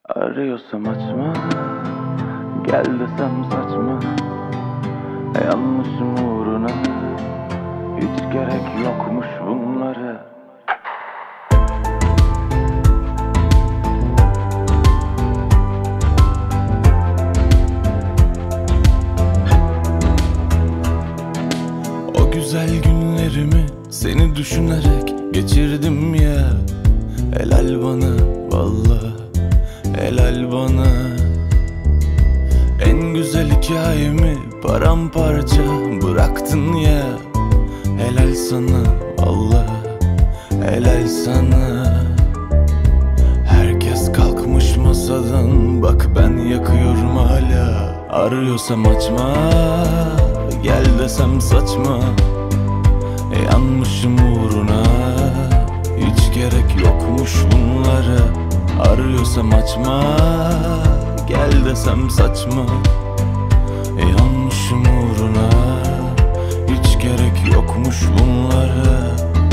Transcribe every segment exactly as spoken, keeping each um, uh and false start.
Arıyorsam açma, gel desem saçma. Yanlışım uğruna hiç gerek yokmuş bunlara. O güzel günlerimi seni düşünerek geçirdim ya. Helal bana vallahi, helal bana. En güzel hikayemi paramparça bıraktın ya. Helal sana vallahi, helal sana. Herkes kalkmış masadan, bak ben yakıyorum hala. Arıyorsam açma, gel desem saçma. Yanmışım uğruna hiç gerek yokmuş bunlara. Arıyorsam açma, gel desem saçma. Yanmışım uğruna hiç gerek yokmuş bunlara.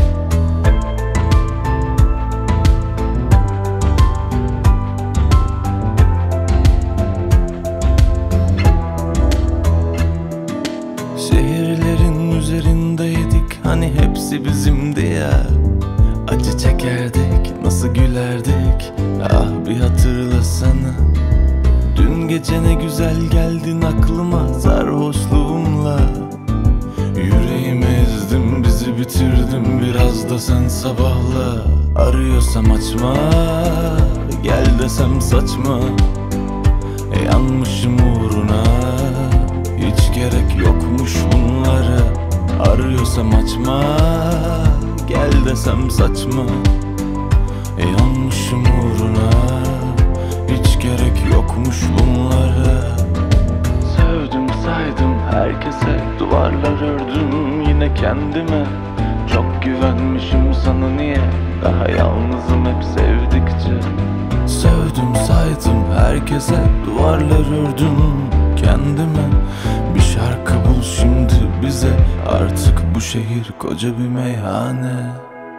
Şehirlerin üzerindeydik, hani hepsi bizimdi ya. Acı çekerdik, nasıl gülerdik, ah bir hatırlasana. Dün gece ne güzel geldin aklıma sarhoşluğumla. Yüreğimi ezdim, bizi bitirdim, biraz da sen sabahla. Arıyorsam açma, gel desem saçma. Yanmışım uğruna hiç gerek yokmuş bunlara. Arıyorsam açma, gel desem saçma. Yanmışım uğruna hiç gerek yokmuş bunlara. Sevdim saydım herkese, duvarlar ördüm yine kendime. Çok güvenmişim sana, niye daha yalnızım hep sevdikçe. Sevdim saydım herkese, duvarlar ördüm kendime. Bir şarkı bul şimdi bize, artık bu şehir koca bir meyhane.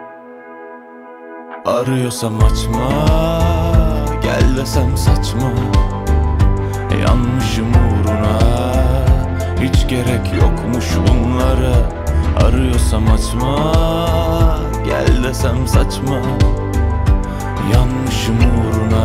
Arıyorsam açma, gel desem saçma. Yanmışım uğruna hiç gerek yokmuş bunlara. Arıyorsam açma, gel desem saçma. Yanmışım uğruna